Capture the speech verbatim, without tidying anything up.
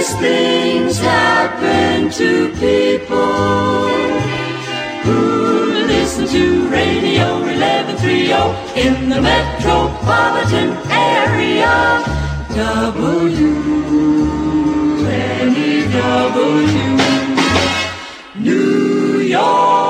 These things happen to people who listen to Radio eleven thirty in the metropolitan area. W N E W New York.